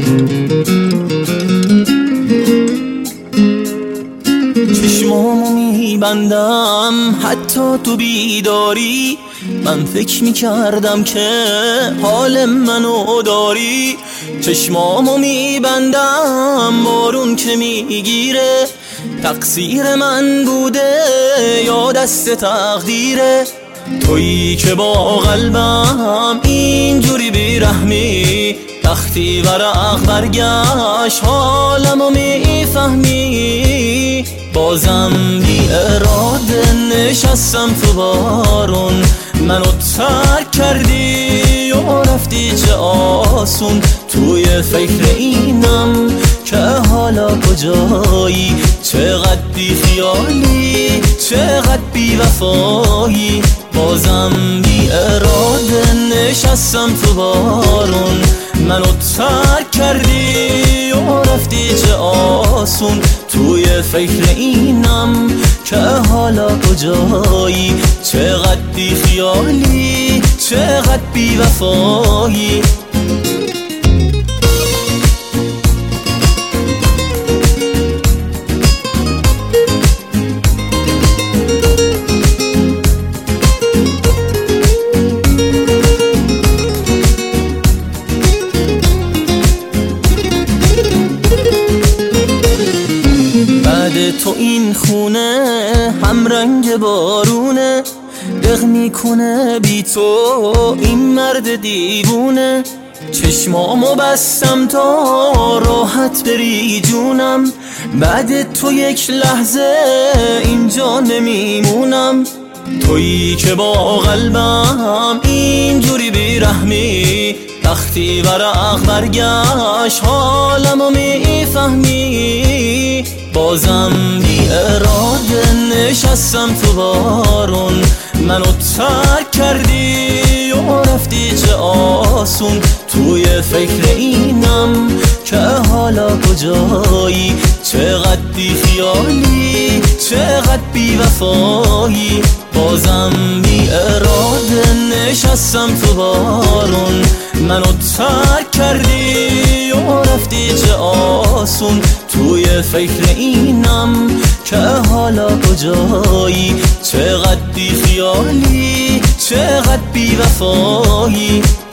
چشمامو میبندم حتی تو بیداری، من فکر میکردم که حال منو داری. چشمامو میبندم بارون که میگیره، تقصیر من بوده یا دست تقدیره؟ تویی که با قلبم اینجوری بیرحمی، وقتی ورق برگشت حالمو میفهمی. بازم بی اراده نشستم تو بارون، منو ترک کردی و رفتی چه آسون. توی فکر اینم که حالا کجایی، چقدر بی خیالی چقدر بی وفایی. بازم بی اراده نشستم تو بارون، منو ترک کردی و رفتی چه آسون. توی فکر اینم که حالا کجایی، چقدر بی خیالی چقدر بی وفایی. بعد تو این خونه هم رنگ بارونه، دق میکنه بی تو این مرد دیوونه. چشمامو بستم تا راحت بری جونم، بعد تو یک لحظه اینجا نمیمونم. تویی که با قلبم اینجوری بیرحمی، وقتی ورق برگشت حالمو میفهمی. بازم بی اراده نشستم تو بارون، منو ترک کردی و رفتی چه آسون. توی فکر اینم که حالا کجایی، چقدر بی خیالی چقدر بی وفایی. بازم بی اراده نشستم تو بارون، منو ترک کردی و رفتی چه آسون. توی فکر اینم که حالا کجایی، چقدر بی خیالی چقدر بی وفایی.